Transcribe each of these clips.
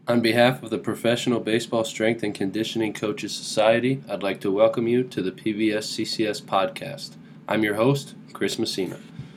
On behalf of the Professional Baseball Strength and Conditioning Coaches Society, I'd like to welcome you to the PBS CCS podcast. I'm your host, Chris Messina.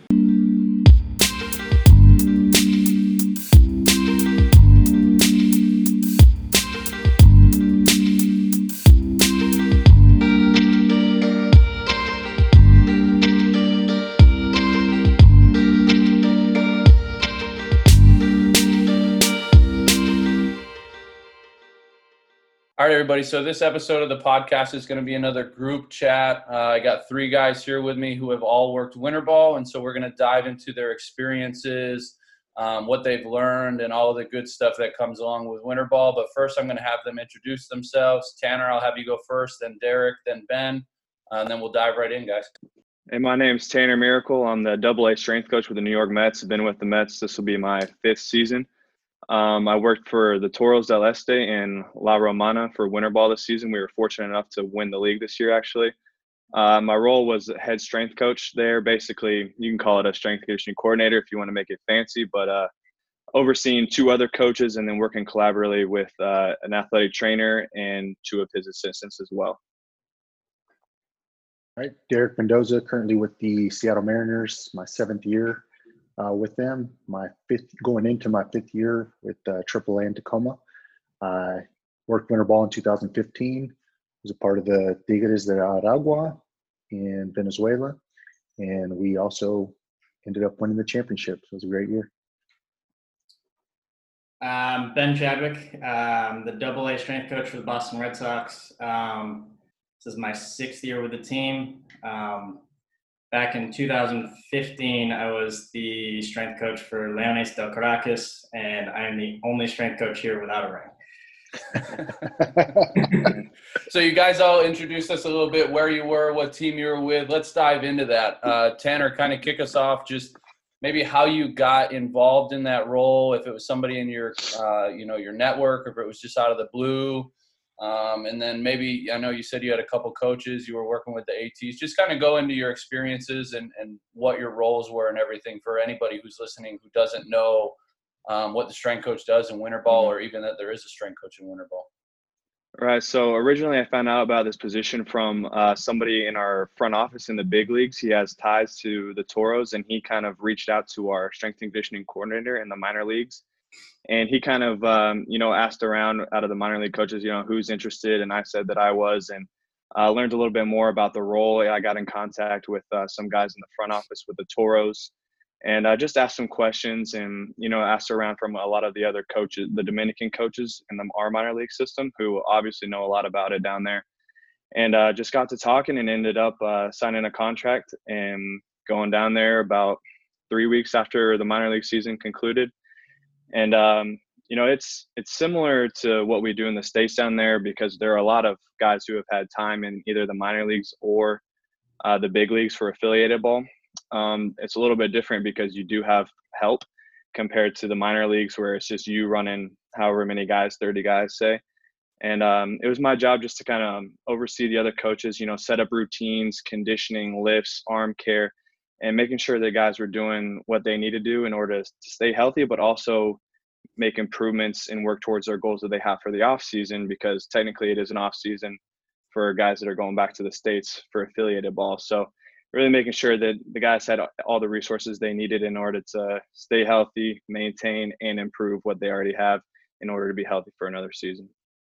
All right, everybody. So this episode of the podcast is going to be another group chat. I got three guys here with me who have all worked winter ball, and so we're going to dive into their experiences, what they've learned, and all of the good stuff that comes along with winter ball. But first, I'm going to have them introduce themselves. Tanner, I'll have you go first, then Derek, then Ben, and then we'll dive right in, guys. Hey, my name's Tanner Miracle. I'm the AA strength coach with the New York Mets. I've been with the Mets. This will be my fifth season. I worked for the Toros del Este and La Romana for winter ball this season. We were fortunate enough to win the league this year, actually. My role was head strength coach there. Basically, you can call it a strength conditioning coordinator if you want to make it fancy, but overseeing two other coaches and then working collaboratively with an athletic trainer and two of his assistants as well. All right, Derek Mendoza, currently with the Seattle Mariners, my seventh year with them, going into my fifth year with AAA in Tacoma. I worked winter ball in 2015, was a part of the Tigres de Aragua in Venezuela, and we also ended up winning the championship. So it was a great year. Ben Chadwick, the AA strength coach for the Boston Red Sox. This is my sixth year with the team. Back in 2015, I was the strength coach for Leones del Caracas, and I am the only strength coach here without a ring. So you guys all introduced us a little bit, where you were, what team you were with. Let's dive into that. Tanner, kind of kick us off, just maybe how you got involved in that role, if it was somebody in your, your network, or if it was just out of the blue. And then maybe, I know you said you had a couple coaches, you were working with the ATs. Just kind of go into your experiences and what your roles were and everything for anybody who's listening who doesn't know what the strength coach does in winter ball, or even that there is a strength coach in winter ball. Right. So originally I found out about this position from somebody in our front office in the big leagues. He has ties to the Toros, and he kind of reached out to our strength and conditioning coordinator in the minor leagues. And he kind of, asked around out of the minor league coaches, who's interested. And I said that I was, and learned a little bit more about the role. I got in contact with some guys in the front office with the Toros, and I just asked some questions and, asked around from a lot of the other coaches, the Dominican coaches in our minor league system, who obviously know a lot about it down there. And just got to talking and ended up signing a contract and going down there about 3 weeks after the minor league season concluded. And, it's similar to what we do in the States down there, because there are a lot of guys who have had time in either the minor leagues or the big leagues for affiliated ball. It's a little bit different because you do have help compared to the minor leagues, where it's just you running however many guys, 30 guys, say. And it was my job just to kind of oversee the other coaches, set up routines, conditioning, lifts, arm care, and making sure that guys were doing what they need to do in order to stay healthy, but also make improvements and work towards their goals that they have for the off season, because technically it is an off season for guys that are going back to the States for affiliated ball. So really making sure that the guys had all the resources they needed in order to stay healthy, maintain, and improve what they already have in order to be healthy for another season.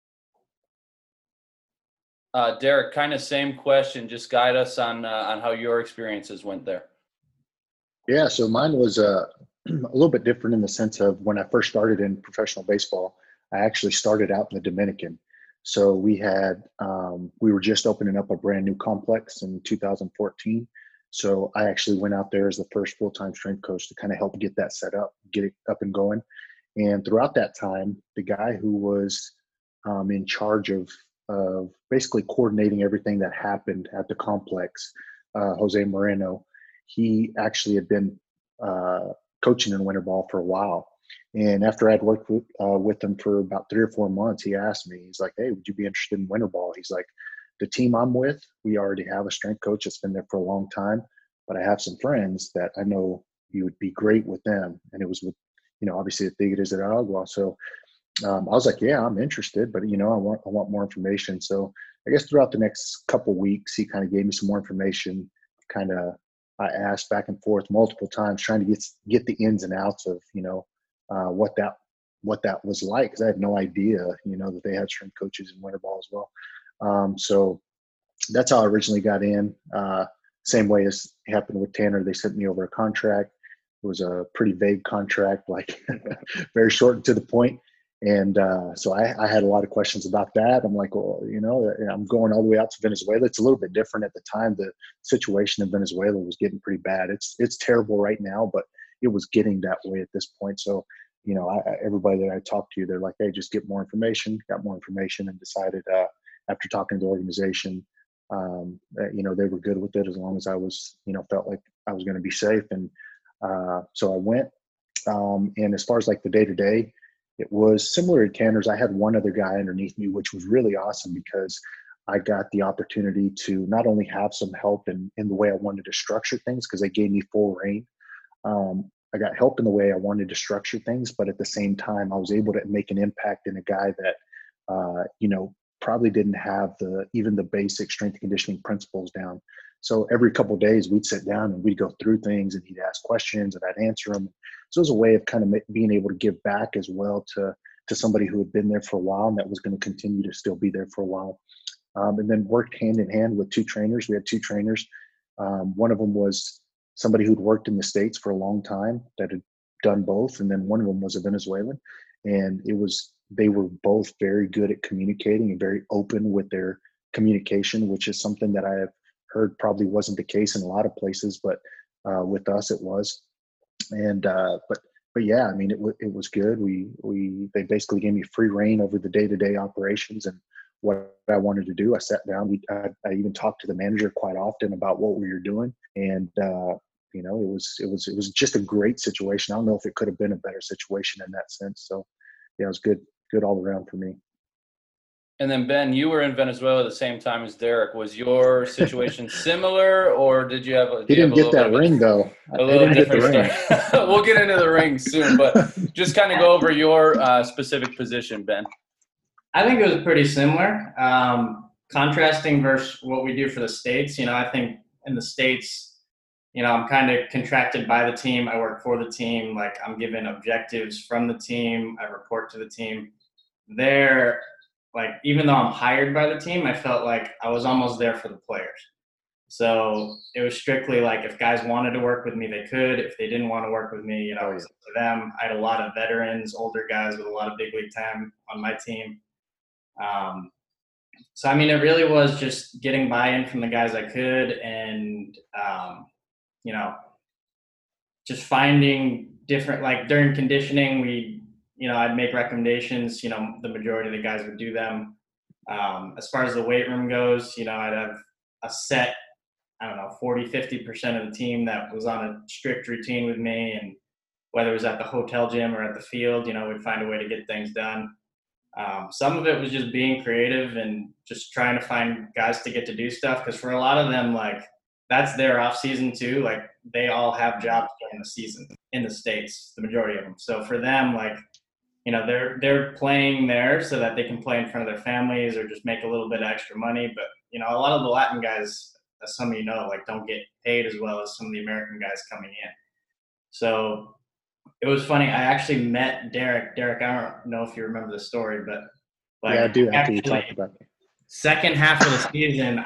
Derek, kind of same question. Just guide us on how your experiences went there. Yeah, so mine was a little bit different in the sense of when I first started in professional baseball, I actually started out in the Dominican. So we were just opening up a brand new complex in 2014. So I actually went out there as the first full-time strength coach to kind of help get that set up, get it up and going. And throughout that time, the guy who was in charge of basically coordinating everything that happened at the complex, Jose Moreno, he actually had been coaching in winter ball for a while. And after I'd worked with him for about 3 or 4 months, he asked me, he's like, hey, would you be interested in winter ball? He's like, the team I'm with, we already have a strength coach that's been there for a long time, but I have some friends that I know you would be great with them. And it was with, obviously the Tigres de Aragua. So I was like, yeah, I'm interested, but I want more information. So I guess throughout the next couple weeks, he kind of gave me some more information. Kind of, I asked back and forth multiple times, trying to get the ins and outs of what that was like, because I had no idea that they had strength coaches in winter ball as well. So that's how I originally got in. Same way as happened with Tanner, they sent me over a contract. It was a pretty vague contract, like very short and to the point. And so I had a lot of questions about that. I'm like, well, I'm going all the way out to Venezuela. It's a little bit different at the time. The situation in Venezuela was getting pretty bad. It's terrible right now, but it was getting that way at this point. So, everybody that I talked to, they're like, hey, just get more information. Got more information and decided after talking to the organization, they were good with it as long as I was, felt like I was going to be safe. And so I went. And as far as like the day-to-day, it was similar to Tanner's. I had one other guy underneath me, which was really awesome because I got the opportunity to not only have some help in the way I wanted to structure things, because they gave me full reign. I got help in the way I wanted to structure things, but at the same time, I was able to make an impact in a guy that, probably didn't have even the basic strength and conditioning principles down. So every couple of days we'd sit down and we'd go through things, and he'd ask questions and I'd answer them. So it was a way of kind of being able to give back as well to somebody who had been there for a while and that was going to continue to still be there for a while. And then worked hand in hand with two trainers. We had two trainers. One of them was somebody who'd worked in the States for a long time that had done both. And then one of them was a Venezuelan. And they were both very good at communicating and very open with their communication, which is something that I have heard probably wasn't the case in a lot of places, but with us it was. And but yeah, I mean it was good. They basically gave me free reign over the day-to-day operations and what I wanted to do. I sat down. I even talked to the manager quite often about what we were doing, and it was just a great situation. I don't know if it could have been a better situation in that sense. So yeah, it was good all around for me. And then Ben, you were in Venezuela at the same time as Derek. Was your situation similar, or did you have a? He didn't get that ring though. A little different story. We'll get into the ring soon, but just kind of go over your specific position, Ben. I think it was pretty similar. Contrasting versus what we do for the States. I think in the States, I'm kind of contracted by the team. I work for the team. Like, I'm given objectives from the team. I report to the team. There, like, even though I'm hired by the team, I felt like I was almost there for the players. So it was strictly like, if guys wanted to work with me, they could. If they didn't want to work with me, it was up to them. I had a lot of veterans, older guys with a lot of big league time on my team. So, I mean, it really was just getting buy-in from the guys I could and, just finding different, like during conditioning, I'd make recommendations, the majority of the guys would do them. As far as the weight room goes, I'd have a set, 40, 50% of the team that was on a strict routine with me. And whether it was at the hotel gym or at the field, we'd find a way to get things done. Some of it was just being creative and just trying to find guys to get to do stuff. Because for a lot of them, like, that's their off season too. Like, they all have jobs during the season in the States, the majority of them. So for them, like, they're playing there so that they can play in front of their families or just make a little bit of extra money. But, a lot of the Latin guys, as some of don't get paid as well as some of the American guys coming in. So it was funny. I actually met Derek. Derek, I don't know if you remember the story, but yeah, I do. After you talked about it. Second half of the season,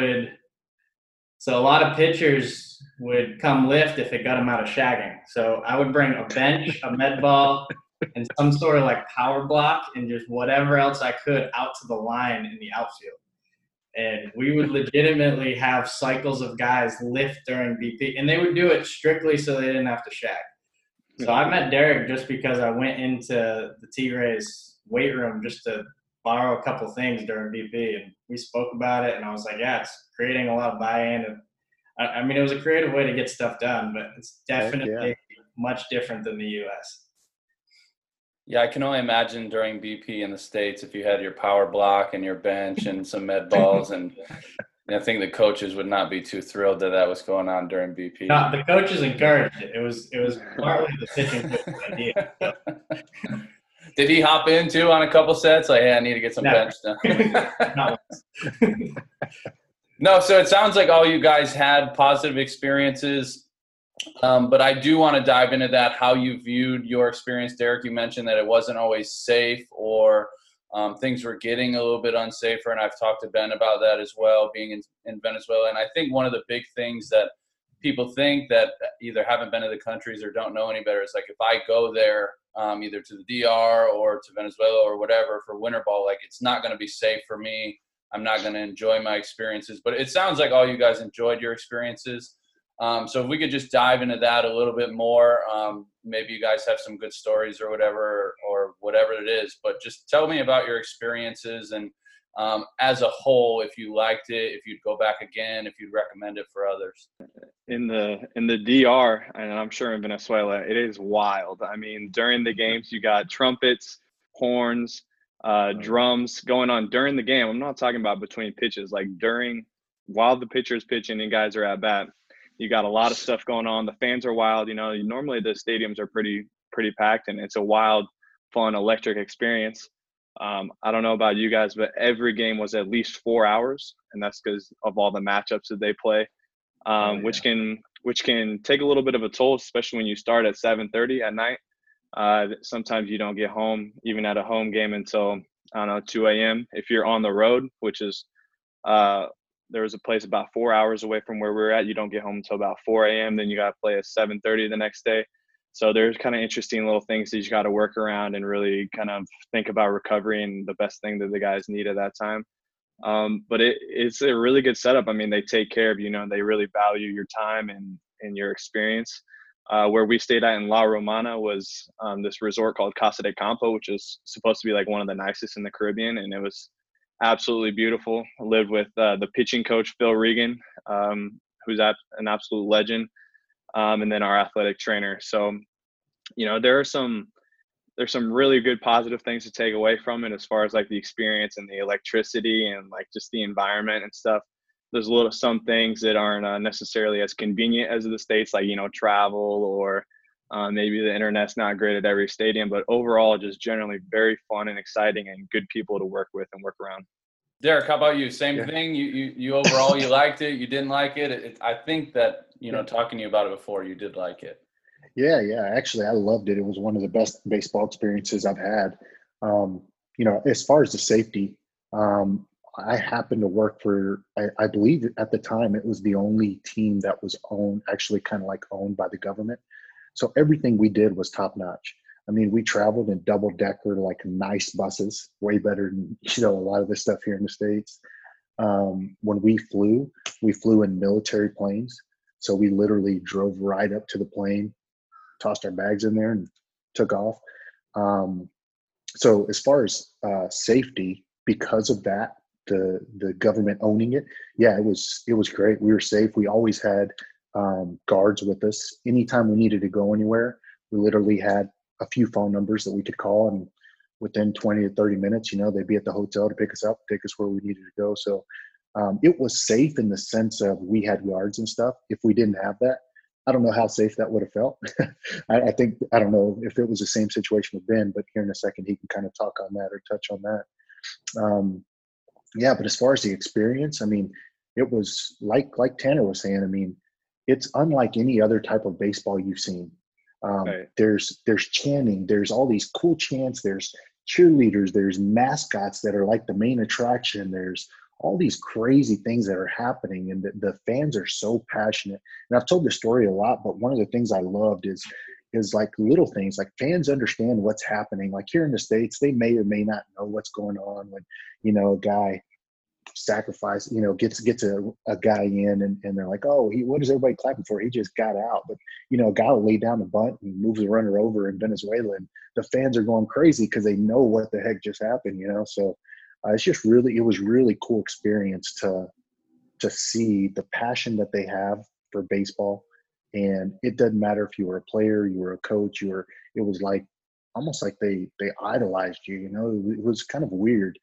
so a lot of pitchers would come lift if it got them out of shagging. So I would bring a bench, a med ball, and some sort of like power block and just whatever else I could out to the line in the outfield. And we would legitimately have cycles of guys lift during BP, and they would do it strictly so they didn't have to shag. So I met Derek just because I went into the T-Rays weight room just to borrow a couple things during BP, and we spoke about it, and I was like, yeah, it's creating a lot of buy-in. And I mean, it was a creative way to get stuff done, but it's definitely much different than the U.S. Yeah, I can only imagine during BP in the States, if you had your power block and your bench and some med balls, and I think the coaches would not be too thrilled that was going on during BP. No, the coaches encouraged it. It was partly the pitching coach's idea. Did he hop in too on a couple sets? Like, hey, I need to get some bench done. Not once. No, so it sounds like all you guys had positive experiences. But I do want to dive into that, how you viewed your experience. Derek, you mentioned that it wasn't always safe, or things were getting a little bit unsafer. And I've talked to Ben about that as well, being in Venezuela. And I think one of the big things that people think that either haven't been to the countries or don't know any better is like, if I go there, either to the DR or to Venezuela or whatever for winter ball, like it's not going to be safe for me. I'm not going to enjoy my experiences. But it sounds like all you guys enjoyed your experiences. So if we could just dive into that a little bit more, maybe you guys have some good stories or whatever it is, but just tell me about your experiences and as a whole, if you liked it, if you'd go back again, if you'd recommend it for others. In the DR, and I'm sure in Venezuela, it is wild. I mean, during the games, you got trumpets, horns, drums going on during the game. I'm not talking about between pitches, like while the pitcher's pitching and guys are at bat. You got a lot of stuff going on. The fans are wild. You know, normally the stadiums are pretty packed, and it's a wild, fun, electric experience. I don't know about you guys, but every game was at least 4 hours, and that's because of all the matchups that they play, which can take a little bit of a toll, especially when you start at 7:30 at night. Sometimes you don't get home, even at a home game, until, I don't know, 2 a.m. If you're on the road, which is there was a place about 4 hours away from where we were at. You don't get home until about 4 a.m. Then you got to play at 7:30 the next day. So there's kind of interesting little things that you got to work around and really kind of think about recovery and the best thing that the guys need at that time. But it's a really good setup. I mean, they take care of you. Know, they really value your time and your experience. Where we stayed at in La Romana was this resort called Casa de Campo, which is supposed to be like one of the nicest in the Caribbean, and it was absolutely beautiful. I lived with the pitching coach, Phil Regan, who's an absolute legend, and then our athletic trainer. So, you know, there's some really good positive things to take away from it as far as like the experience and the electricity and like just the environment and stuff. There's some things that aren't necessarily as convenient as the States, like, you know, travel or maybe the internet's not great at every stadium, but overall just generally very fun and exciting and good people to work with and work around. Derek, how about you? Same thing? You overall, you liked it? You didn't like it? I think that, you know, talking to you about it before, you did like it. Yeah. Actually, I loved it. It was one of the best baseball experiences I've had. You know, as far as the safety, I happened to work for, I believe at the time, it was the only team that was actually kind of like owned by the government. So everything we did was top notch. I mean, we traveled in double decker, like nice buses, way better than, you know, a lot of the stuff here in the States. When we flew in military planes. So we literally drove right up to the plane, tossed our bags in there and took off. So as far as safety, because of that, the government owning it, yeah, it was great. We were safe. We always had guards with us. Anytime we needed to go anywhere, we literally had a few phone numbers that we could call, and within 20 to 30 minutes, you know, they'd be at the hotel to pick us up, take us where we needed to go. So it was safe in the sense of we had guards and stuff. If we didn't have that, I don't know how safe that would have felt. I don't know if it was the same situation with Ben, but here in a second, he can kind of talk on that or touch on that. Yeah, but as far as the experience, I mean, it was like Tanner was saying, I mean, it's unlike any other type of baseball you've seen. Right. There's chanting, there's all these cool chants, there's cheerleaders, there's mascots that are like the main attraction, there's all these crazy things that are happening, and the fans are so passionate. And I've told this story a lot, but one of the things I loved is like little things, like fans understand what's happening. Like here in the States, they may or may not know what's going on when, you know, a guy sacrifice, you know, gets a guy in and they're like, oh, what is everybody clapping for? He just got out. But, you know, a guy will lay down the bunt and moves the runner over in Venezuela, and the fans are going crazy because they know what the heck just happened, you know? So it was really cool experience to see the passion that they have for baseball. And it doesn't matter if you were a player, you were a coach, it was like almost like they idolized you, you know? It was kind of weird.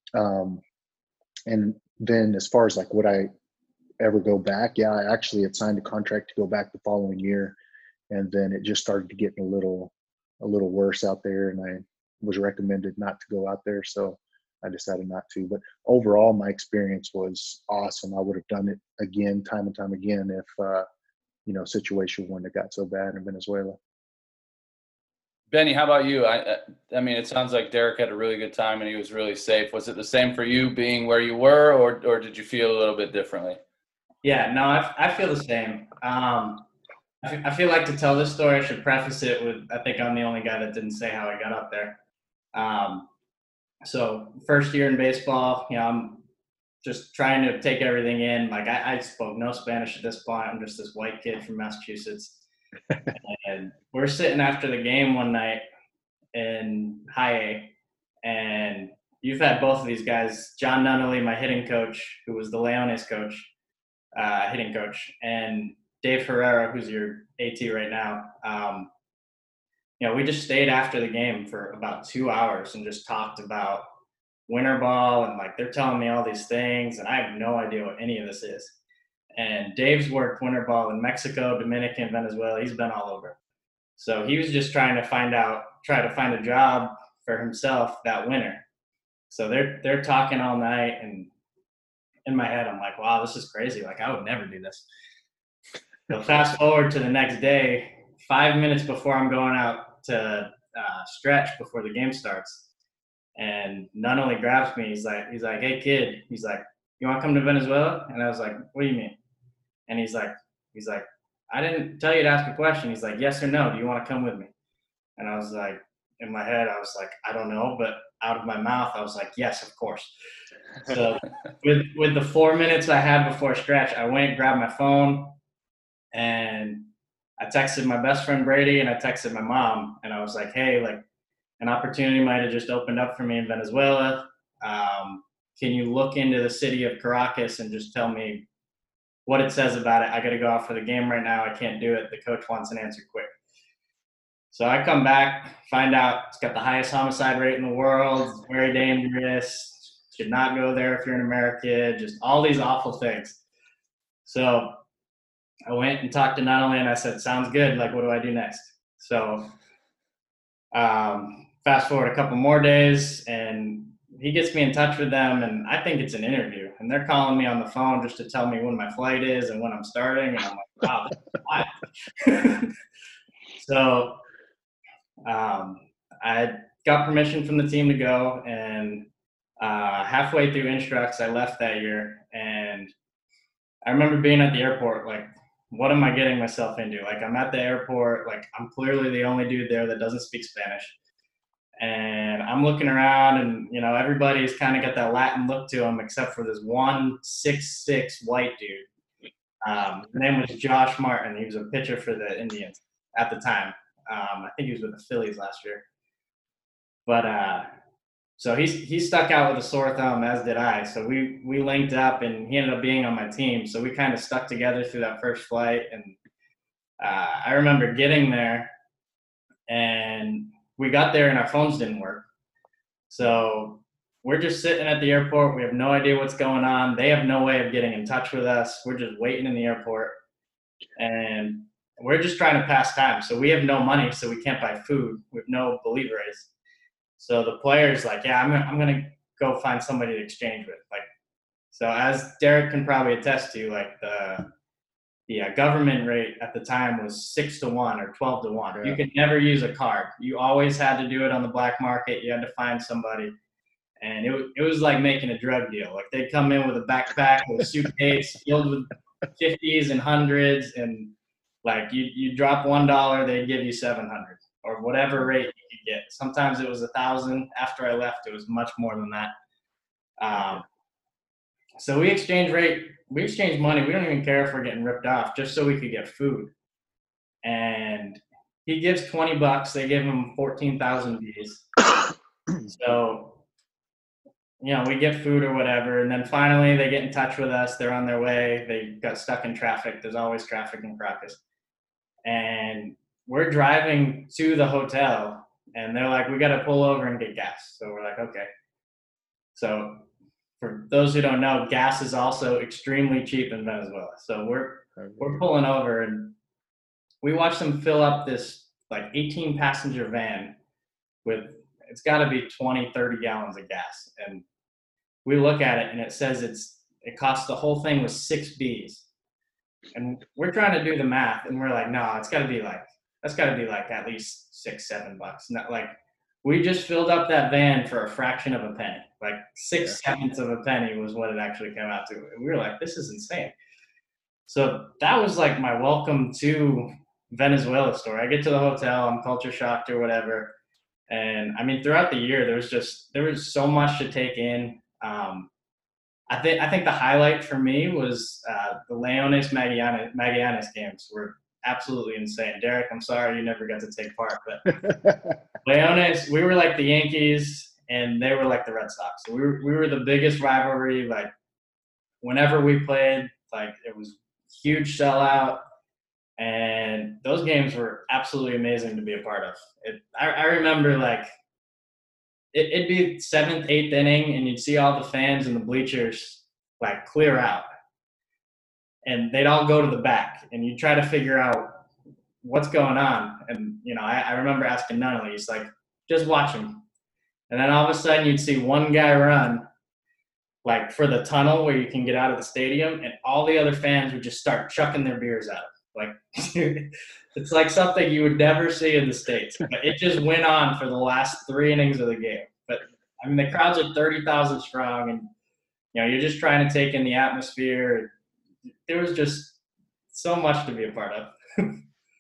And then as far as like, would I ever go back? Yeah, I actually had signed a contract to go back the following year. And then it just started to get a little worse out there. And was recommended not to go out there. So I decided not to. But overall, my experience was awesome. I would have done it again, time and time again, if, situation wouldn't have got so bad in Venezuela. Benny, how about you? I mean, it sounds like Derek had a really good time and he was really safe. Was it the same for you being where you were, or did you feel a little bit differently? Yeah, no, I feel the same. I feel like to tell this story, I should preface it with, I think I'm the only guy that didn't say how I got up there. So first year in baseball, I'm just trying to take everything in. Like I spoke no Spanish at this point. I'm just this white kid from Massachusetts. And we're sitting after the game one night in high A, and you've had both of these guys, John Nunnally, my hitting coach, who was the Leones coach, hitting coach, and Dave Herrera, who's your AT right now. We just stayed after the game for about 2 hours and just talked about winter ball, and like they're telling me all these things, and I have no idea what any of this is. And Dave's worked winter ball in Mexico, Dominican, Venezuela. He's been all over. So he was just try to find a job for himself that winter. So they're talking all night, and in my head, I'm like, wow, this is crazy. Like I would never do this. So fast forward to the next day, 5 minutes before I'm going out to stretch before the game starts, and Nunnally grabs me. He's like, hey kid, he's like, you want to come to Venezuela? And I was like, what do you mean? And he's like, I didn't tell you to ask a question. He's like, yes or no, do you want to come with me? And I was like, in my head, I was like, I don't know, but out of my mouth, I was like, yes, of course. So with the 4 minutes I had before stretch, I went, grabbed my phone, and I texted my best friend Brady, and I texted my mom, and I was like, hey, like an opportunity might have just opened up for me in Venezuela. Can you look into the city of Caracas and just tell me what it says about it? I got to go out for the game right now. I can't do it. The coach wants an answer quick. So I come back, find out it's got the highest homicide rate in the world. It's very dangerous. Should not go there if you're an American. Just all these awful things. So I went and talked to Nunnally, and I said, sounds good. Like, what do I do next? So fast forward a couple more days, and he gets me in touch with them, and I think it's an interview. And they're calling me on the phone just to tell me when my flight is and when I'm starting. And I'm like, wow, that's wild. So I got permission from the team to go, and halfway through instructs, I left that year. And I remember being at the airport, like, what am I getting myself into? Like, I'm at the airport, like, I'm clearly the only dude there that doesn't speak Spanish. And I'm looking around, and, everybody's kind of got that Latin look to them, except for this 1'6" white dude. His name was Josh Martin. He was a pitcher for the Indians at the time. I think he was with the Phillies last year. But so he stuck out with a sore thumb, as did I. So we linked up, and he ended up being on my team. So we kind of stuck together through that first flight. And I remember getting there, and we got there and our phones didn't work. So we're just sitting at the airport. We have no idea what's going on. They have no way of getting in touch with us. We're just waiting in the airport, and we're just trying to pass time. So we have no money, so we can't buy food. We have no Bolivares. So the player's like, yeah, I'm going to go find somebody to exchange with. Like, so as Derek can probably attest to, like the government rate at the time was 6-1 or 12-1. Yeah. You could never use a card. You always had to do it on the black market. You had to find somebody. And it was like making a drug deal. Like, they'd come in with a backpack with a suitcase filled with 50s and 100s. And like you drop $1, they'd give you 700 or whatever rate you could get. Sometimes it was 1,000. After I left, it was much more than that. So we exchanged money. We don't even care if we're getting ripped off, just so we could get food. And he gives $20. They give him 14,000 Bs. So, we get food or whatever. And then finally they get in touch with us. They're on their way. They got stuck in traffic. There's always traffic in Caracas. And we're driving to the hotel, and they're like, we got to pull over and get gas. So we're like, okay. So for those who don't know, gas is also extremely cheap in Venezuela. So we're pulling over, and we watch them fill up this like 18-passenger van with it's got to be 20, 30 gallons of gas. And we look at it and it says it costs, the whole thing was 6 Bs. And we're trying to do the math and we're like, no, that's got to be like at least $6-7. Not like, we just filled up that van for a fraction of a penny. Like 6/7 of a penny was what it actually came out to. And we were like, this is insane. So that was like my welcome to Venezuela story. I get to the hotel, I'm culture shocked or whatever. And I mean, throughout the year, there was so much to take in. I think the highlight for me was the Leones Magallanes games were absolutely insane. Derek, I'm sorry you never got to take part, but Leones, we were like the Yankees and they were like the Red Sox. So we were the biggest rivalry. Like whenever we played, like it was huge sellout, and those games were absolutely amazing to be a part of. I remember like it'd be 7th, 8th inning, and you'd see all the fans in the bleachers like clear out, and they'd all go to the back, and you'd try to figure out what's going on. And I remember asking Nunnally, he's like, just watch him. And then all of a sudden you'd see one guy run like for the tunnel where you can get out of the stadium, and all the other fans would just start chucking their beers out. Like it's like something you would never see in the States. But it just went on for the last 3 innings of the game. But I mean, the crowds are 30,000 strong, and you're just trying to take in the atmosphere. There was just so much to be a part of.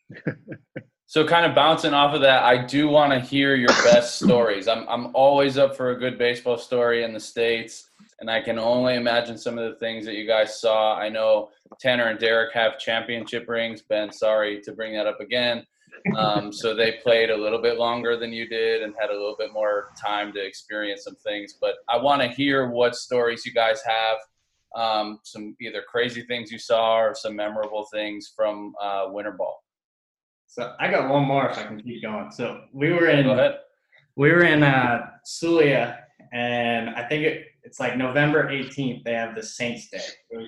So kind of bouncing off of that, I do want to hear your best stories. I'm always up for a good baseball story in the States, and I can only imagine some of the things that you guys saw. I know Tanner and Derek have championship rings. Ben, sorry to bring that up again. So they played a little bit longer than you did and had a little bit more time to experience some things. But I want to hear what stories you guys have, some either crazy things you saw or some memorable things from winter ball. So I got one more if I can keep going. So we were in Zulia, and I think it's like November 18th. They have the Saints Day. It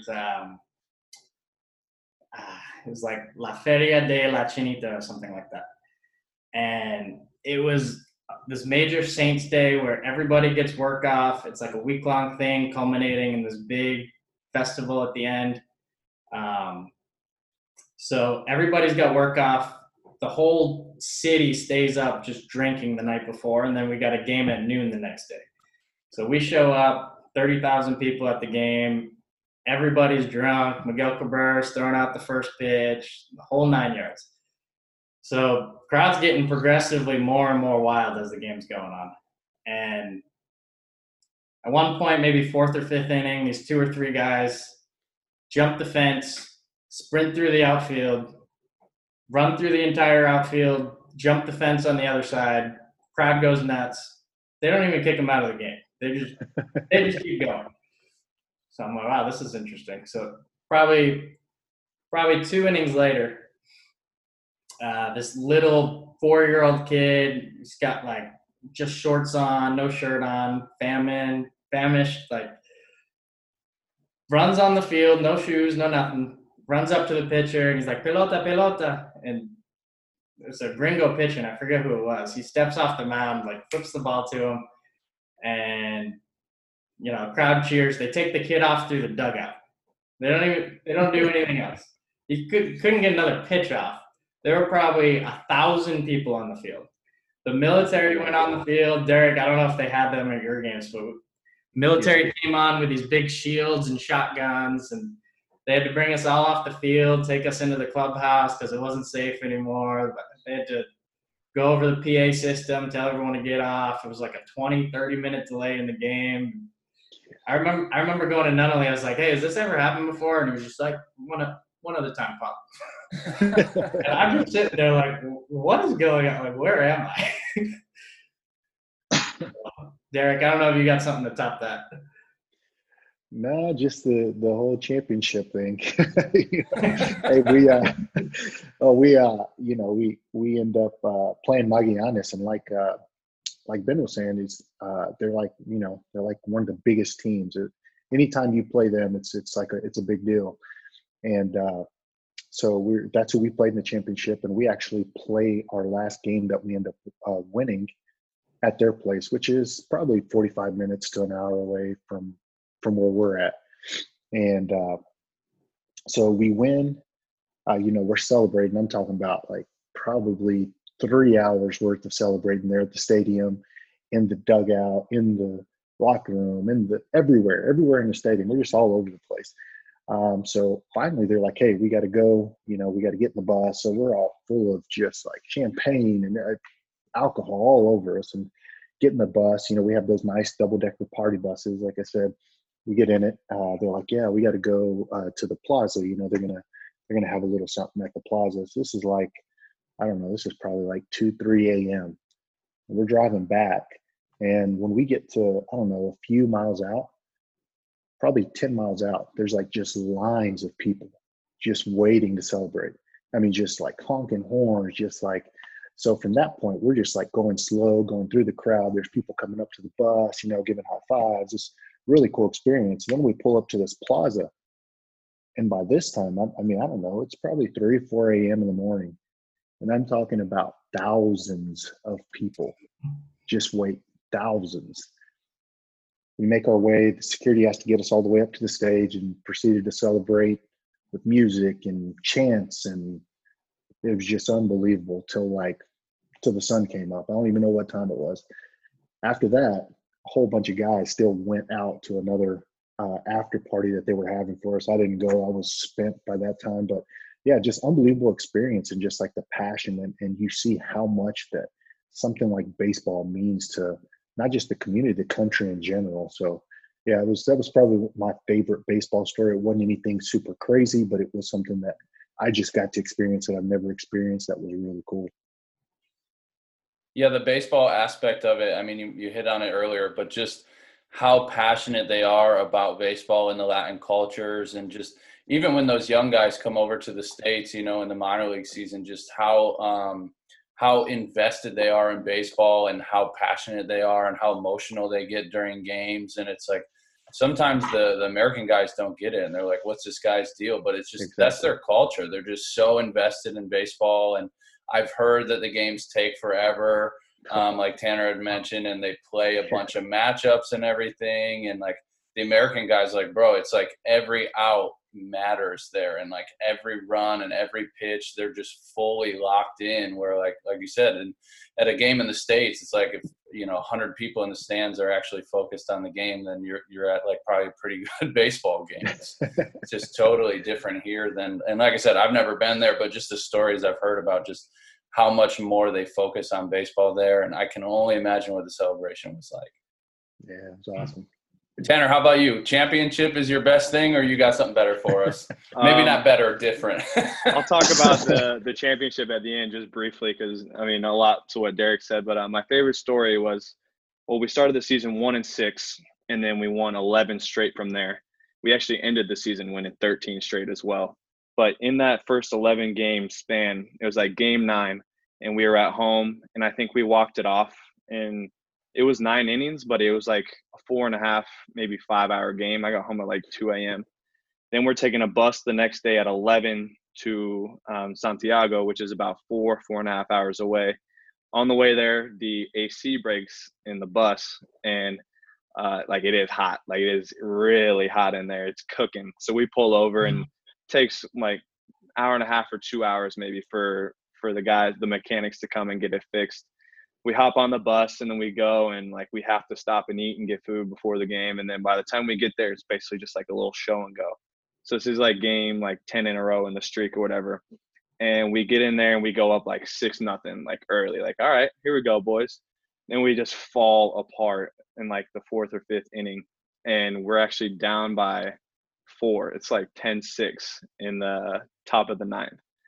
was like La Feria de la Chinita or something like that. And it was this major Saints Day where everybody gets work off. It's like a week-long thing culminating in this big festival at the end. So everybody's got work off. The whole city stays up just drinking the night before, and then we got a game at noon the next day. So we show up, 30,000 people at the game. Everybody's drunk. Miguel Cabrera's throwing out the first pitch, the whole 9 yards. So crowd's getting progressively more and more wild as the game's going on. And at one point, maybe 4th or 5th inning, these 2 or 3 guys jump the fence, sprint through the outfield, run through the entire outfield, jump the fence on the other side. Crowd goes nuts. They don't even kick them out of the game. They just keep going. So I'm like, wow, this is interesting. So probably 2 innings later, this little 4-year-old kid, he's got like just shorts on, no shirt on, famished, like runs on the field, no shoes, no nothing. Runs up to the pitcher, and he's like, pelota, pelota. And it's a gringo pitcher, and I forget who it was. He steps off the mound, like flips the ball to him, and, crowd cheers. They take the kid off through the dugout. They don't do anything else. He couldn't get another pitch off. There were probably 1,000 people on the field. The military went on the field. Derek, I don't know if they had them at your games, but military came on with these big shields and shotguns, and they had to bring us all off the field, take us into the clubhouse because it wasn't safe anymore. But they had to go over the PA system, tell everyone to get off. It was like a 20, 30-minute delay in the game. I remember going to Nunnally. I was like, hey, has this ever happened before? And he was just like, one other time, Pop. And I'm just sitting there like, what is going on? Like, where am I? Derek, I don't know if you got something to top that. No, just the whole championship thing. Hey, we end up playing Magallanes, and like Ben was saying, they're like one of the biggest teams. Anytime you play them, it's a big deal. And so that's who we played in the championship, and we actually play our last game that we end up winning at their place, which is probably 45 minutes to an hour away from where we're at. And so we win. We're celebrating. I'm talking about like probably 3 hours worth of celebrating there at the stadium, in the dugout, in the locker room, everywhere in the stadium. We're just all over the place. So finally they're like, hey, we got to go, we got to get in the bus. So we're all full of just like champagne and alcohol all over us, and get in the bus. We have those nice double-decker party buses. Like I said, we get in it. They're like, yeah, we got to go to the plaza. They're going to have a little something at the plaza. So this is like, I don't know, this is probably like 2-3 a.m. We're driving back. And when we get to, I don't know, a few miles out, probably 10 miles out, there's like just lines of people just waiting to celebrate. I mean, just like honking horns, just like, so from that point, we're just like going slow, going through the crowd. There's people coming up to the bus, giving high fives. It's really cool experience. Then we pull up to this plaza. And by this time, I don't know, it's probably 3 or 4 a.m. in the morning. And I'm talking about thousands of people just wait, thousands. We make our way. The security has to get us all the way up to the stage, and proceeded to celebrate with music and chants. And it was just unbelievable till the sun came up. I don't even know what time it was. After that, a whole bunch of guys still went out to another after party that they were having for us. I didn't go. I was spent by that time. But yeah, just unbelievable experience, and just like the passion. And you see how much that something like baseball means to not just the community, the country in general. So yeah, that was probably my favorite baseball story. It wasn't anything super crazy, but it was something that I just got to experience that I've never experienced. That was really cool. Yeah, the baseball aspect of it, I mean, you hit on it earlier, but just how passionate they are about baseball in the Latin cultures, and just even when those young guys come over to the States, in the minor league season, just how invested they are in baseball, and how passionate they are, and how emotional they get during games. And it's like, sometimes the American guys don't get it, and they're like, what's this guy's deal? But it's just, exactly, that's their culture. They're just so invested in baseball. And I've heard that the games take forever, like Tanner had mentioned, and they play a bunch of matchups and everything. And like the American guys, like, bro, it's like every out matters there, and like every run and every pitch, they're just fully locked in. Where like you said, and at a game in the States, it's like if 100 people in the stands are actually focused on the game, then you're at like probably a pretty good baseball game. It's just totally different here than, and like I said, I've never been there, but just the stories I've heard about just how much more they focus on baseball there, and I can only imagine what the celebration was like. Yeah, it's awesome. Tanner, how about you? Championship is your best thing, or you got something better for us? Maybe not better, different. I'll talk about the championship at the end just briefly, because I mean a lot to what Derek said. But my favorite story was, we started the season 1-6, and then we won 11 straight from there. We actually ended the season winning 13 straight as well. But in that first 11 game span, it was like game 9, and we were at home, and I think we walked it off in. It was 9 innings, but it was like a 4.5, maybe 5-hour game. I got home at like 2 a.m. Then we're taking a bus the next day at 11 to Santiago, which is about 4.5 hours away. On the way there, the AC breaks in the bus, and like it is hot. Like it is really hot in there. It's cooking. So we pull over, and it takes like 1.5 or 2 hours maybe for the mechanics to come and get it fixed. We hop on the bus, and then we go, and like we have to stop and eat and get food before the game. And then by the time we get there, it's basically just like a little show and go. So this is like game like 10 in a row in the streak or whatever. And we get in there, and we go up like 6-0, like early, like, all right, here we go, boys. And we just fall apart in like the 4th or 5th inning. And we're actually down by 4. It's like 10-6 in the top of the 9th.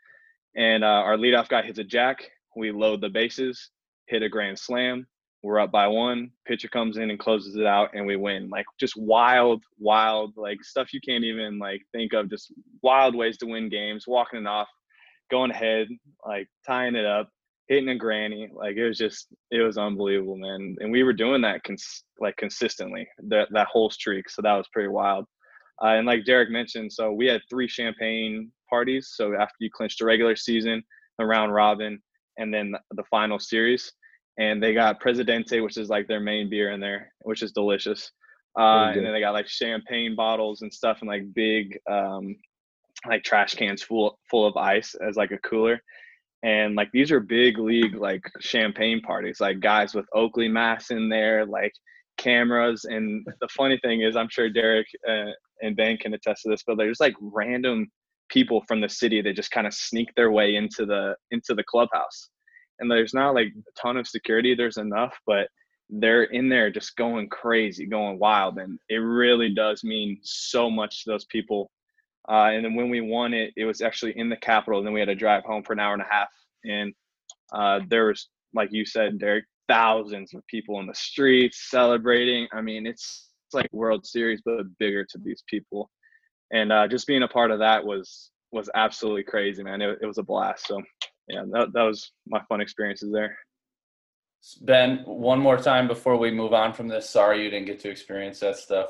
And our leadoff guy hits a jack. We load the bases, hit a grand slam. We're up by 1. Pitcher comes in and closes it out, and we win. Like just wild, like stuff you can't even like think of. Just wild ways to win games. Walking it off, going ahead, like tying it up, hitting a granny. Like it was unbelievable, man. And we were doing that consistently that whole streak. So that was pretty wild. And like Derek mentioned, so we had 3 champagne parties. So after you clinched the regular season, the round robin, and then the final series. and they got Presidente, which is like their main beer in there, which is delicious. And then they got like champagne bottles and stuff, and like big like trash cans full of ice as like a cooler. And like these are big league like champagne parties, like guys with Oakley masks in there, like cameras. And the funny thing is, I'm sure Derek and Ben can attest to this, but there's like random people from the city that just kind of sneak their way into the clubhouse. And there's not like a ton of security, there's enough, but they're in there just going crazy, going wild. And it really does mean so much to those people. And then when we won it, it was actually in the Capitol. And then we had to drive home for an hour and a half. And there was, like you said, Derek, thousands of people in the streets celebrating. I mean, it's like World Series, but bigger to these people. And just being a part of that was absolutely crazy, man. It was a blast. So, yeah, that was my fun experiences there. Ben, one more time before we move on from this. Sorry you didn't get to experience that stuff.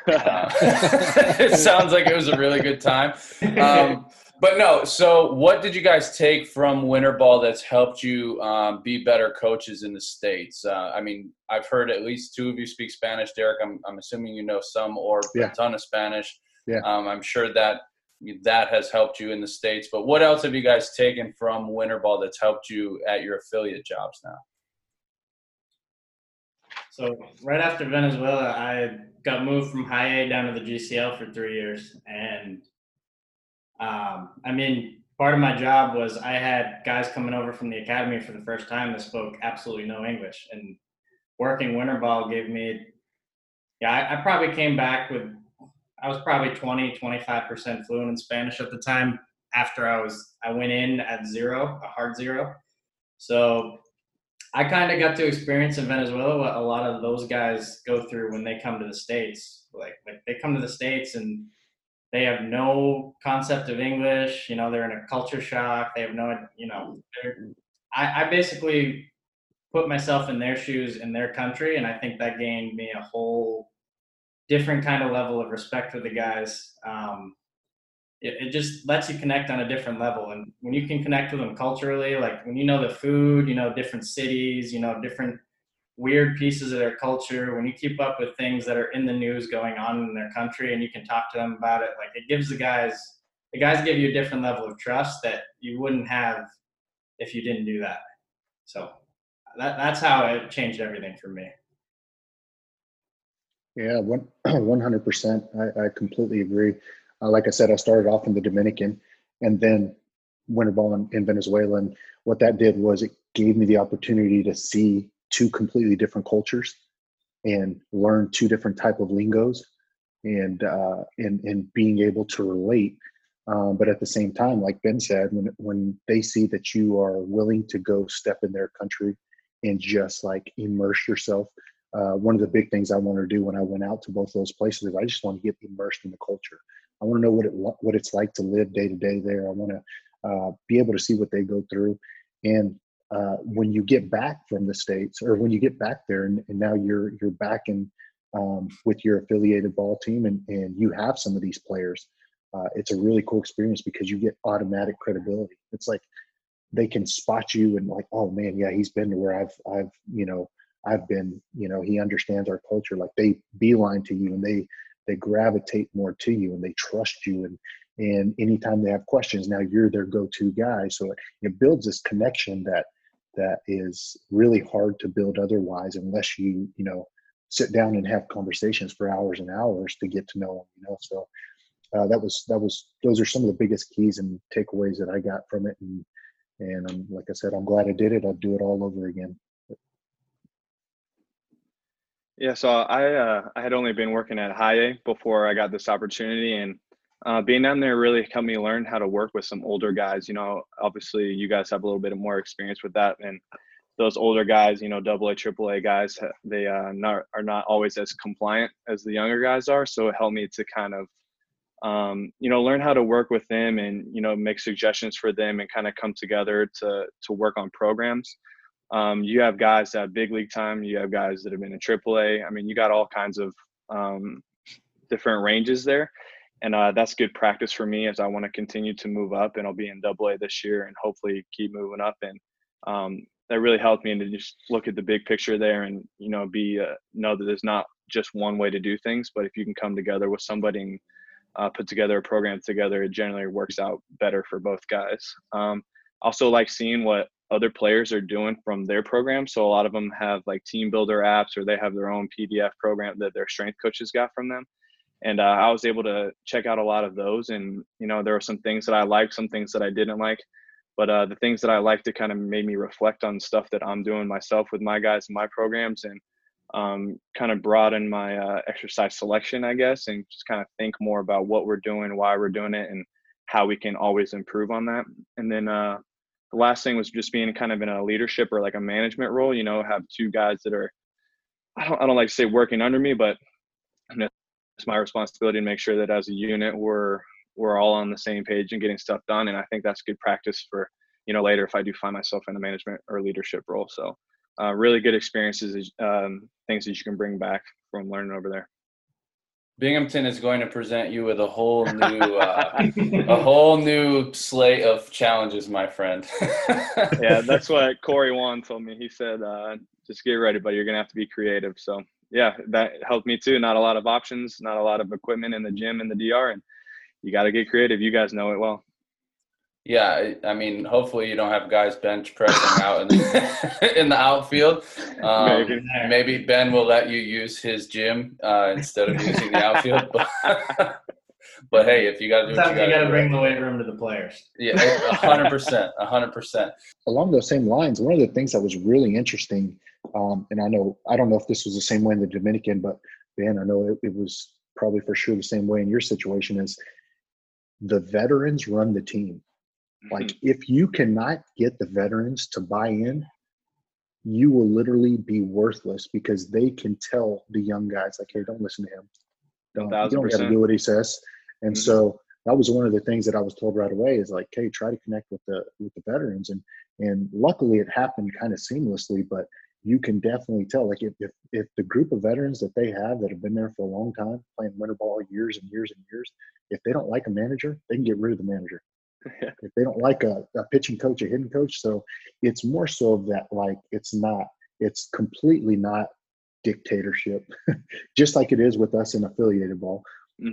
It sounds like it was a really good time. But no, so what did you guys take from winter ball that's helped you be better coaches in the States? I mean, I've heard at least two of you speak Spanish. Derek, I'm assuming you know some or a ton of Spanish. Yeah. I'm sure that has helped you in the States. But what else have you guys taken from winter ball that's helped you at your affiliate jobs now? So right after Venezuela, I got moved from high A down to the GCL for 3 years. And I mean, part of my job was I had guys coming over from the academy for the first time that spoke absolutely no English. And working winter ball gave me, I probably came back with, I was probably 20-25% fluent in Spanish at the time after I went in at zero, a hard zero. So I kind of got to experience in Venezuela what a lot of those guys go through when they come to the States. Like they come to the States and they have no concept of English. You know, they're in a culture shock. They have no, you know, I basically put myself in their shoes in their country, and I think that gained me a whole different kind of level of respect for the guys. It just lets you connect on a different level. And when you can connect with them culturally, like when you know the food, you know, different cities, you know, different weird pieces of their culture, when you keep up with things that are in the news going on in their country and you can talk to them about it, like it gives the guys give you a different level of trust that you wouldn't have if you didn't do that. So that's how it changed everything for me. Yeah, 100%. I completely agree. Like I said, I started off in the Dominican and then winter ball in Venezuela. And what that did was it gave me the opportunity to see two completely different cultures and learn two different type of lingos and being able to relate. But at the same time, like Ben said, when they see that you are willing to go step in their country and just like immerse yourself, one of the big things I wanted to do when I went out to both those places is I just want to get immersed in the culture. I want to know what it's like to live day to day there. I want to be able to see what they go through. And when you get back from the States, or when you get back there, and now you're back in with your affiliated ball team, and you have some of these players, it's a really cool experience because you get automatic credibility. It's like they can spot you and like, oh man, yeah, he's been to where I've been. You know, he understands our culture. Like they beeline to you and they gravitate more to you and they trust you. And anytime they have questions, now you're their go-to guy. So it builds this connection that is really hard to build otherwise, unless you sit down and have conversations for hours and hours to get to know them. So those are some of the biggest keys and takeaways that I got from it. And like I said, I'm glad I did it. I'd do it all over again. Yeah, so I had only been working at high A before I got this opportunity, and being down there really helped me learn how to work with some older guys. Obviously you guys have a little bit more experience with that, and those older guys, AA, AAA guys, they are not always as compliant as the younger guys are. So it helped me to kind of, learn how to work with them and, make suggestions for them and kind of come together to work on programs. You have guys that have big league time. You have guys that have been in AAA. I mean, you got all kinds of different ranges there. And that's good practice for me as I want to continue to move up, and I'll be in AA this year and hopefully keep moving up. And that really helped me to just look at the big picture there and, you know, know that there's not just one way to do things, but if you can come together with somebody and put together a program together, it generally works out better for both guys. Also like seeing what other players are doing from their program. So a lot of them have like team builder apps, or they have their own PDF program that their strength coaches got from them. And I was able to check out a lot of those. And, you know, there were some things that I liked, some things that I didn't like. But the things that I liked, it kind of made me reflect on stuff that I'm doing myself with my guys in my programs, and kind of broaden my exercise selection, I guess, and just kind of think more about what we're doing, why we're doing it, and how we can always improve on that. And then the last thing was just being kind of in a leadership or like a management role, you know, have two guys that are, I don't like to say working under me, but it's my responsibility to make sure that as a unit we're all on the same page and getting stuff done. And I think that's good practice for, you know, later if I do find myself in a management or leadership role. So really good experiences, things that you can bring back from learning over there. Binghamton is going to present you with a whole new slate of challenges, my friend. Yeah, that's what Corey Wan told me. He said, just get ready, but you're going to have to be creative. So yeah, that helped me too. Not a lot of options, not a lot of equipment in the gym and the DR, and you got to get creative. You guys know it well. Yeah, I mean, hopefully you don't have guys bench pressing out in the outfield. Maybe Ben will let you use his gym instead of using the outfield. But hey, if you got to do what you got to bring the weight room to the players. Yeah, 100%. Along those same lines, one of the things that was really interesting, and I don't know if this was the same way in the Dominican, but Ben, I know it was probably for sure the same way in your situation, is the veterans run the team. Like, if you cannot get the veterans to buy in, you will literally be worthless, because they can tell the young guys, like, hey, don't listen to him. You don't got to do what he says. And so that was one of the things that I was told right away, is like, hey, try to connect with the veterans. And luckily it happened kind of seamlessly, but you can definitely tell, like, if the group of veterans that they have that have been there for a long time, playing winter ball years and years and years, if they don't like a manager, they can get rid of the manager. If they don't like a pitching coach, a hitting coach. So it's more so of that, like, it's completely not dictatorship, just like it is with us in affiliated ball.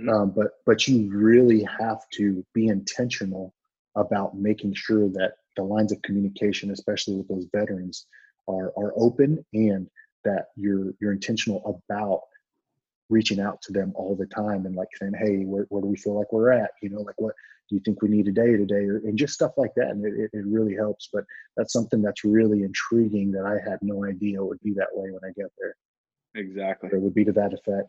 But you really have to be intentional about making sure that the lines of communication, especially with those veterans, are open, and that you're intentional about reaching out to them all the time, and like saying, hey, where do we feel like we're at? You know, like, what do you think we need today, and just stuff like that. And it really helps. But that's something that's really intriguing that I had no idea it would be that way when I get there. Exactly. It would be to that effect.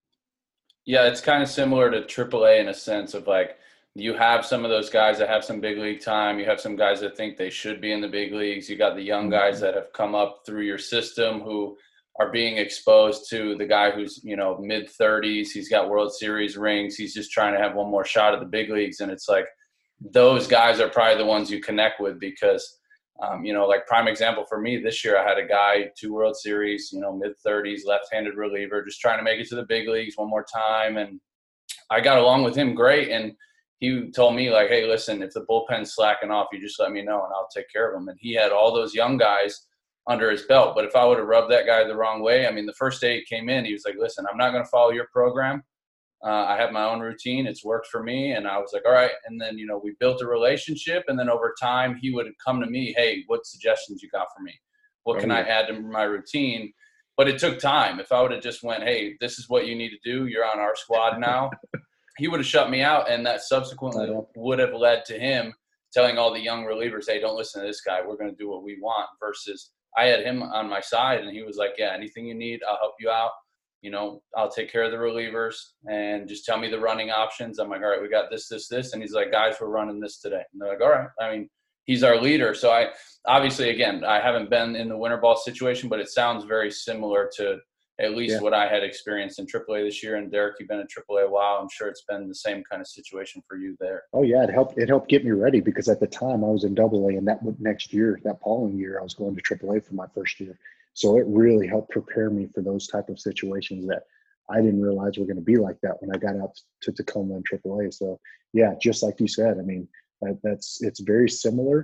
Yeah, it's kind of similar to AAA in a sense of, like, you have some of those guys that have some big league time. You have some guys that think they should be in the big leagues. You got the young guys that have come up through your system who are being exposed to the guy who's, you know, mid-30s. He's got World Series rings. He's just trying to have one more shot at the big leagues. And it's like, those guys are probably the ones you connect with, because, you know, like, prime example for me this year, I had a guy, 2 World Series, you know, mid-30s, left-handed reliever, just trying to make it to the big leagues one more time. And I got along with him great. And he told me, like, hey, listen, if the bullpen's slacking off, you just let me know and I'll take care of him. And he had all those young guys under his belt. But if I would have rubbed that guy the wrong way, I mean, the first day he came in, he was like, listen, I'm not going to follow your program. I have my own routine. It's worked for me. And I was like, all right. And then, you know, we built a relationship. And then over time, he would come to me, hey, what suggestions you got for me? What can I add to my routine? But it took time. If I would have just went, hey, this is what you need to do, you're on our squad now, he would have shut me out. And that subsequently would have led to him telling all the young relievers, hey, don't listen to this guy. We're going to do what we want. Versus I had him on my side, and he was like, yeah, anything you need, I'll help you out. You know, I'll take care of the relievers, and just tell me the running options. I'm like, all right, we got this. And he's like, guys, we're running this today. And they're like, all right. I mean, he's our leader. So I obviously, again, I haven't been in the winter ball situation, but it sounds very similar to at least what I had experienced in AAA this year. And Derek, you've been in AAA a while. I'm sure it's been the same kind of situation for you there. Oh yeah, it helped get me ready, because at the time I was in AA, and that following year, I was going to AAA for my first year. So it really helped prepare me for those type of situations that I didn't realize were going to be like that when I got out to Tacoma and AAA. So yeah, just like you said, I mean, it's very similar,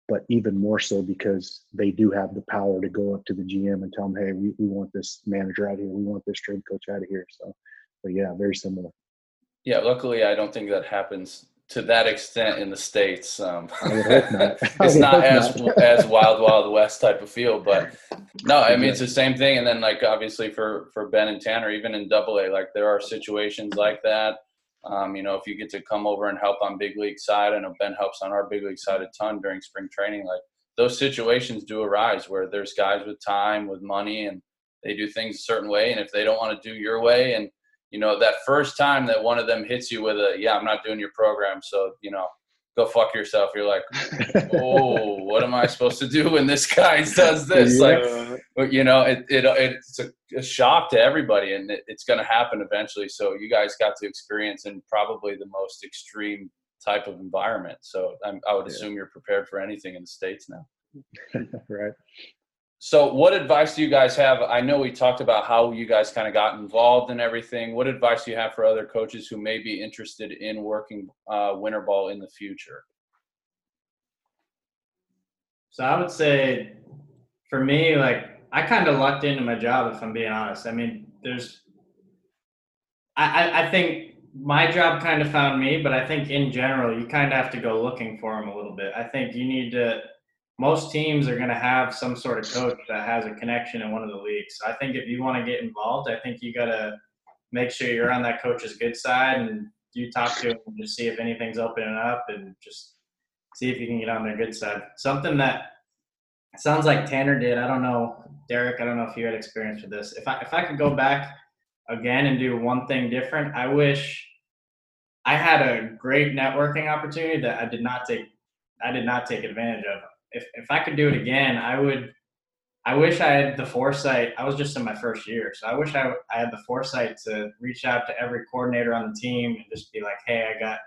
but even more so because they do have the power to go up to the GM and tell them, hey, we want this manager out of here. We want this strength coach out of here. So, but yeah, very similar. Yeah, luckily, I don't think that happens to that extent in the States. I would hope not. It's not as wild west type of feel, but no, I mean, it's the same thing. And then, like, obviously for Ben and Tanner, even in AA, like, there are situations like that. You know, if you get to come over and help on big league side, I know Ben helps on our big league side a ton during spring training. Like, those situations do arise where there's guys with time, with money, and they do things a certain way. And if they don't want to do your way, and you know, that first time that one of them hits you with a, yeah, I'm not doing your program, so, you know, go fuck yourself. You're like, oh, what am I supposed to do when this guy does this? Yeah. Like, you know, it's a shock to everybody, and it's going to happen eventually. So you guys got to experience in probably the most extreme type of environment. So I would assume you're prepared for anything in the States now. Right. So what advice do you guys have? I know we talked about how you guys kind of got involved in everything. What advice do you have for other coaches who may be interested in working winter ball in the future? So I would say for me, like, I kind of lucked into my job, if I'm being honest. I mean, I think my job kind of found me, but I think in general, you kind of have to go looking for them a little bit. I think you need to – most teams are going to have some sort of coach that has a connection in one of the leagues. So I think if you want to get involved, I think you got to make sure you're on that coach's good side and you talk to him and just see if anything's opening up and just see if you can get on their good side. Something that sounds like Tanner did. I don't know, Derek, I don't know if you had experience with this. If I could go back again and do one thing different, I wish I had a great networking opportunity that I did not take advantage of. If I could do it again, I wish I had the foresight. I was just in my first year, so I wish I had the foresight to reach out to every coordinator on the team and just be like, hey, I got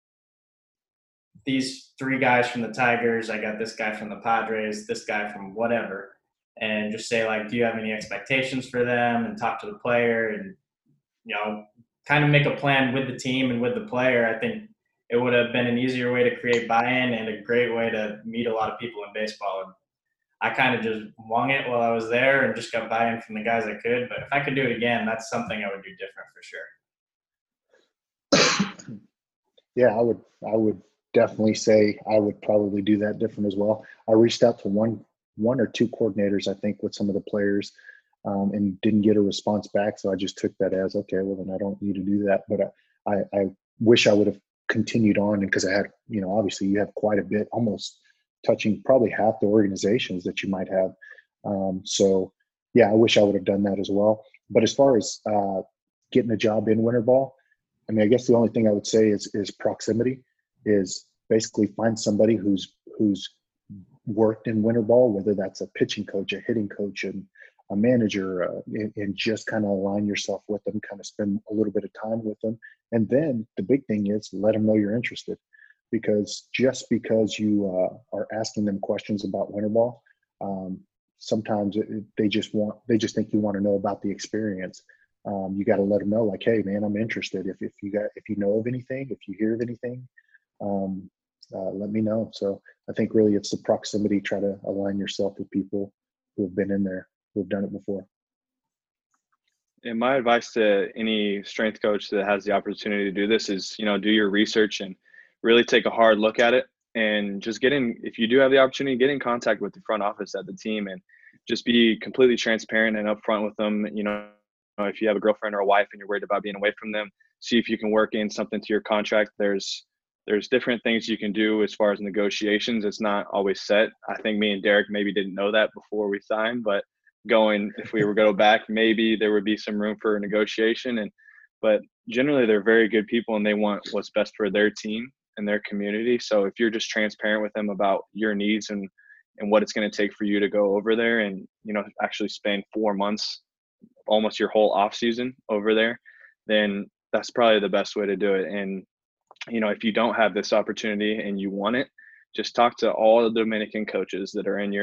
these 3 guys from the Tigers, I got this guy from the Padres, this guy from whatever, and just say, like, do you have any expectations for them, and talk to the player and, you know, kind of make a plan with the team and with the player. I think it would have been an easier way to create buy-in and a great way to meet a lot of people in baseball. And I kind of just wung it while I was there and just got buy-in from the guys I could. But if I could do it again, that's something I would do different for sure. Yeah, I would definitely say I would probably do that different as well. I reached out to one or two coordinators, I think, with some of the players, and didn't get a response back. So I just took that as, okay, well, then I don't need to do that. But I wish I would have continued on, because I had, you know, obviously you have quite a bit, almost touching probably half the organizations that you might have. So yeah, I wish I would have done that as well. But as far as getting a job in winter ball, I mean, I guess the only thing I would say is proximity. Is basically find somebody who's worked in winter ball, whether that's a pitching coach, a hitting coach, and a manager, and just kind of align yourself with them, kind of spend a little bit of time with them. And then the big thing is let them know you're interested, because just because you are asking them questions about winter ball, sometimes they just think you want to know about the experience. You got to let them know, like, hey man, I'm interested. If you know of anything, if you hear of anything, let me know. So I think really it's the proximity. Try to align yourself with people who have been in there, who have done it before. And my advice to any strength coach that has the opportunity to do this is, you know, do your research and really take a hard look at it, and just if you do have the opportunity, get in contact with the front office at the team and just be completely transparent and upfront with them. You know, if you have a girlfriend or a wife and you're worried about being away from them, see if you can work in something to your contract. There's different things you can do as far as negotiations. It's not always set. I think me and Derek maybe didn't know that before we signed, but if we were go back, maybe there would be some room for negotiation. But generally they're very good people and they want what's best for their team and their community. So if you're just transparent with them about your needs and what it's going to take for you to go over there and, you know, actually spend 4 months, almost your whole off season over there, then that's probably the best way to do it. And, you know, if you don't have this opportunity and you want it, just talk to all the Dominican coaches that are in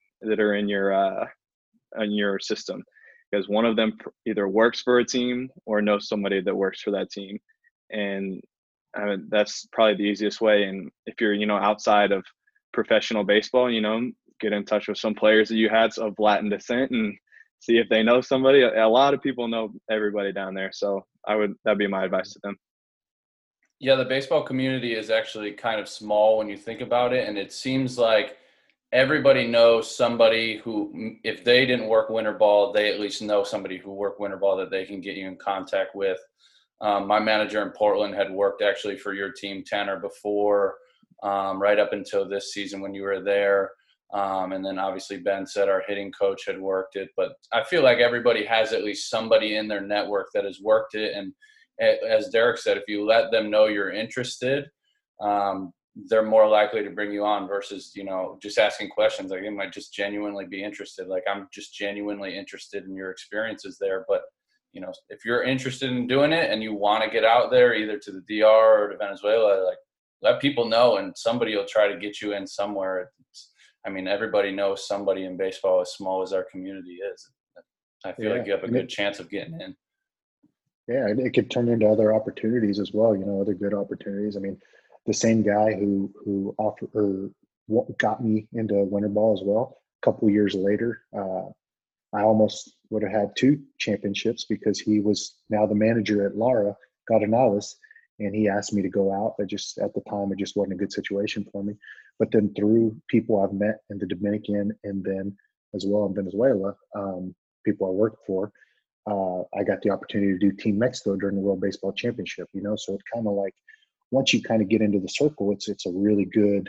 your system, because one of them either works for a team or knows somebody that works for that team. And that's probably the easiest way. And if you're, you know, outside of professional baseball, get in touch with some players that you had of Latin descent and see if they know somebody. A lot of people know everybody down there. So that'd be my advice to them. Yeah, the baseball community is actually kind of small when you think about it. And it seems like everybody knows somebody who, if they didn't work winter ball, they at least know somebody who worked winter ball that they can get you in contact with. My manager in Portland had worked actually for your team, Tanner, before, right up until this season when you were there. And then obviously Ben said our hitting coach had worked it. But I feel like everybody has at least somebody in their network that has worked it. And as Derek said, if you let them know you're interested, they're more likely to bring you on versus, just asking questions. Like, they might just genuinely be interested. Like, I'm just genuinely interested in your experiences there. But, if you're interested in doing it and you want to get out there either to the DR or to Venezuela, like, let people know and somebody will try to get you in somewhere. Everybody knows somebody in baseball as small as our community is. I feel like you have a good chance of getting in. Yeah, it could turn into other opportunities as well, other good opportunities. The same guy who offered or got me into winter ball as well, a couple of years later, I almost would have had 2 championships because he was now the manager at Lara, Cardinales, and he asked me to go out. At the time, it just wasn't a good situation for me. But then through people I've met in the Dominican and then as well in Venezuela, people I worked for, I got the opportunity to do Team Mexico during the World Baseball Championship, so it kind of like, once you kind of get into the circle, it's a really good,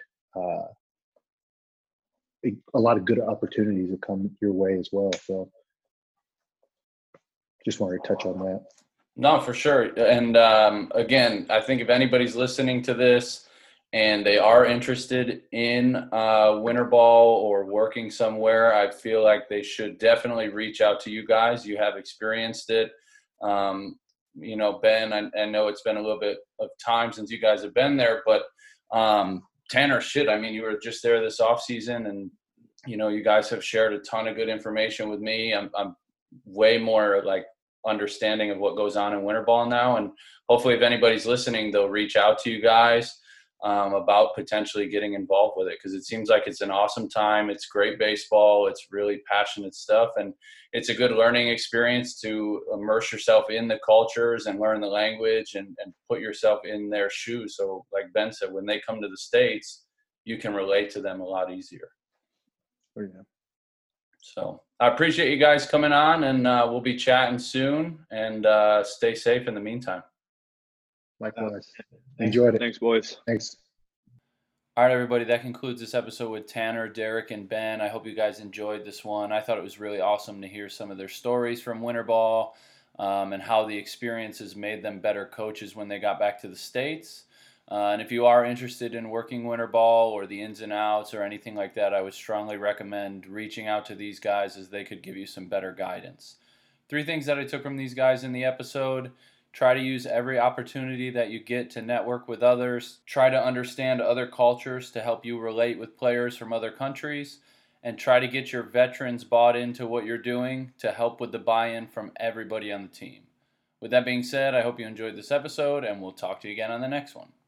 a lot of good opportunities that come your way as well. So just wanted to touch on that. No, for sure. And again, I think if anybody's listening to this and they are interested in winter ball or working somewhere, I feel like they should definitely reach out to you guys. You have experienced it. Ben, I know it's been a little bit of time since you guys have been there, but Tanner, you were just there this off season, and you guys have shared a ton of good information with me. I'm way more understanding of what goes on in winter ball now, and hopefully if anybody's listening, they'll reach out to you guys about potentially getting involved with it, because it seems like it's an awesome time. It's great baseball. It's really passionate stuff, and it's a good learning experience to immerse yourself in the cultures and learn the language and put yourself in their shoes. So like Ben said, when they come to the States, you can relate to them a lot easier. Oh, yeah. So I appreciate you guys coming on, and we'll be chatting soon, and stay safe in the meantime. Likewise. Enjoyed it. Thanks, boys. Thanks. All right, everybody, that concludes this episode with Tanner, Derek, and Ben. I hope you guys enjoyed this one. I thought it was really awesome to hear some of their stories from winter ball and how the experiences made them better coaches when they got back to the States. And if you are interested in working winter ball or the ins and outs or anything like that, I would strongly recommend reaching out to these guys, as they could give you some better guidance. 3 things that I took from these guys in the episode: try to use every opportunity that you get to network with others. Try to understand other cultures to help you relate with players from other countries. And try to get your veterans bought into what you're doing to help with the buy-in from everybody on the team. With that being said, I hope you enjoyed this episode, and we'll talk to you again on the next one.